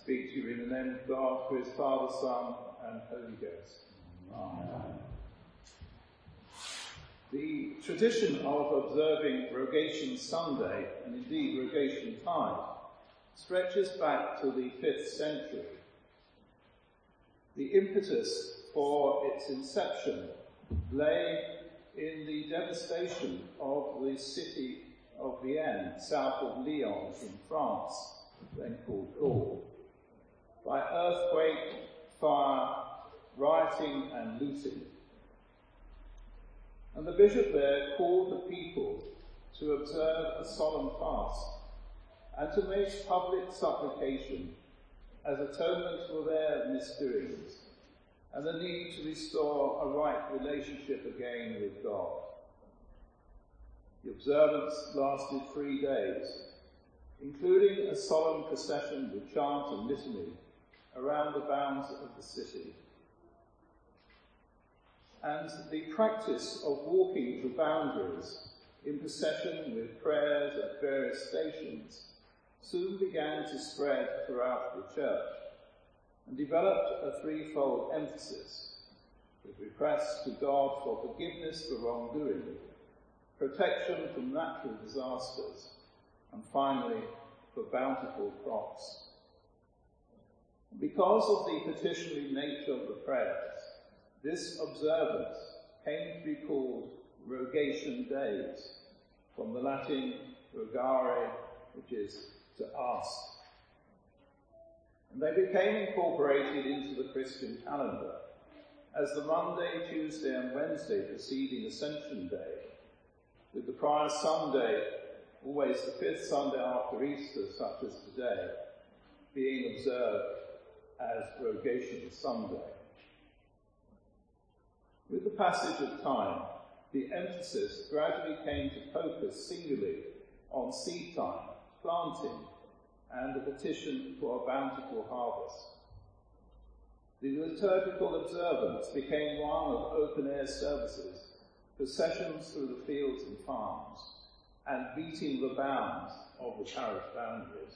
speak to you in the name of God, who is Father, Son, and Holy Ghost. Amen. The tradition of observing Rogation Sunday, and indeed Rogation Tide, stretches back to the 5th century. The impetus for its inception lay in the devastation of the city of Vienne, south of Lyon in France, then called Gaul, by earthquake, fire, rioting and looting. And the bishop there called the people to observe a solemn fast and to make public supplication as atonement for their misdoings and the need to restore a right relationship again with God. The observance lasted 3 days, including a solemn procession with chant and litany around the bounds of the city. And the practice of walking the boundaries in procession with prayers at various stations soon began to spread throughout the church and developed a threefold emphasis, with requests to God for forgiveness for wrongdoing, protection from natural disasters, and finally, for bountiful crops. Because of the petitionary nature of the prayers, this observance came to be called Rogation Days, from the Latin rogare, which is to ask. And they became incorporated into the Christian calendar as the Monday, Tuesday and Wednesday preceding Ascension Day, with the prior Sunday, always the 5th Sunday after Easter, such as today, being observed as Rogation Sunday. With the passage of time, the emphasis gradually came to focus singularly on seed time, planting, and the petition for a bountiful harvest. The liturgical observance became one of open-air services, processions through the fields and farms, and beating the bounds of the parish boundaries.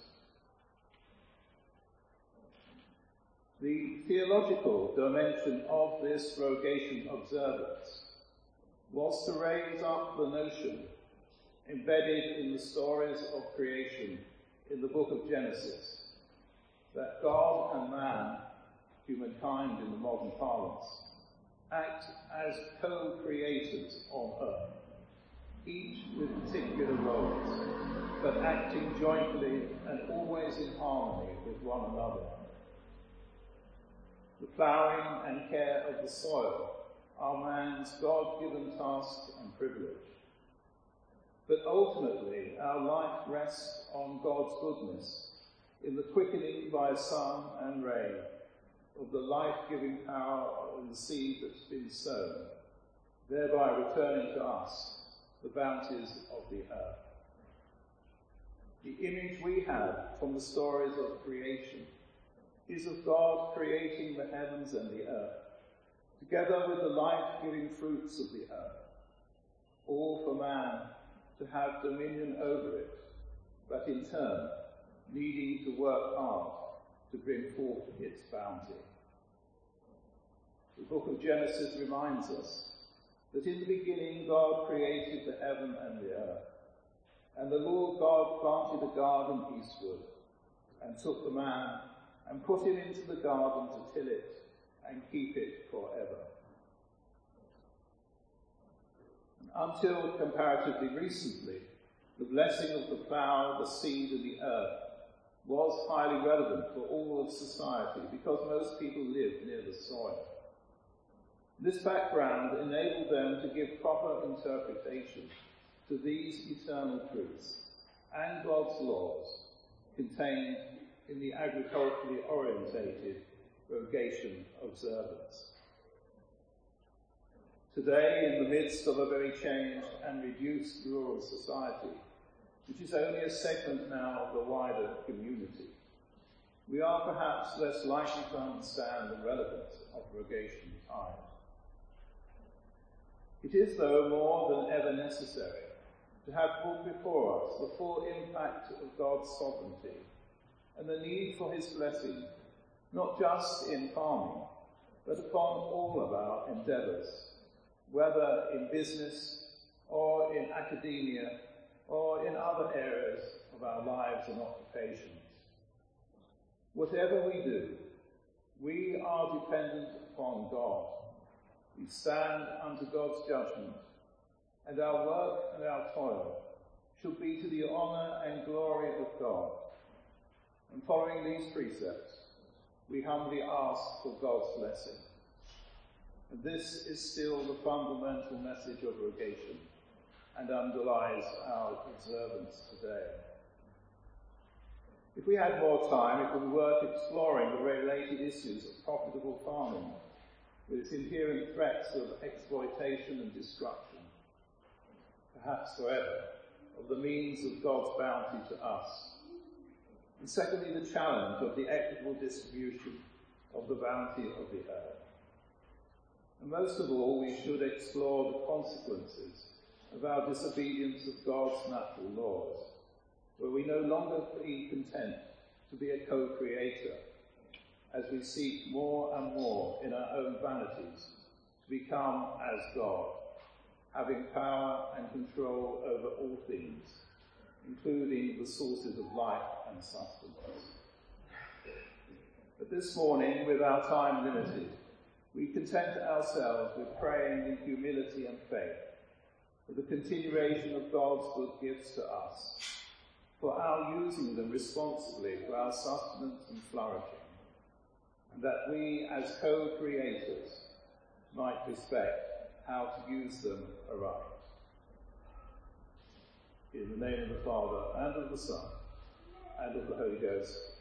The theological dimension of this Rogation observance was to raise up the notion embedded in the stories of creation in the book of Genesis, that God and man, humankind in the modern parlance, act as co-creators on earth, each with particular roles, but acting jointly and always in harmony with one another. The ploughing and care of the soil are man's God-given task and privilege. But ultimately, our life rests on God's goodness in the quickening by sun and rain of the life-giving power in the seed that's been sown, thereby returning to us the bounties of the earth. The image we have from the stories of creation is of God creating the heavens and the earth, together with the life-giving fruits of the earth, all for man to have dominion over it, but in turn needing to work hard to bring forth its bounty. The book of Genesis reminds us that in the beginning God created the heaven and the earth, and the Lord God planted a garden eastward, and took the man and put him into the garden to till it and keep it forever. Until comparatively recently, the blessing of the plough, the seed and the earth was highly relevant for all of society because most people lived near the soil. This background enabled them to give proper interpretation to these eternal truths and God's laws contained in the agriculturally orientated Rogation observance. Today, in the midst of a very changed and reduced rural society, which is only a segment now of the wider community, we are perhaps less likely to understand the relevance of Rogation Tide. It is, though, more than ever necessary to have brought before us the full impact of God's sovereignty and the need for his blessing, not just in farming, but upon all of our endeavours, whether in business or in academia or in other areas of our lives and occupations. Whatever we do, we are dependent upon God. We stand under God's judgment, and our work and our toil should be to the honour and glory of God. And following these precepts, we humbly ask for God's blessing. And this is still the fundamental message of Rogation and underlies our observance today. If we had more time, it would be worth exploring the related issues of profitable farming, with its inherent threats of exploitation and destruction, perhaps forever, of the means of God's bounty to us. And secondly, the challenge of the equitable distribution of the bounty of the earth. And most of all, we should explore the consequences of our disobedience of God's natural laws, where we no longer be content to be a co-creator, as we seek more and more in our own vanities to become as God, having power and control over all things, including the sources of life and sustenance. But this morning, with our time limited, we content ourselves with praying in humility and faith for the continuation of God's good gifts to us, for our using them responsibly for our sustenance and flourishing, and that we as co-creators might respect how to use them aright. In the name of the Father, and of the Son, and of the Holy Ghost.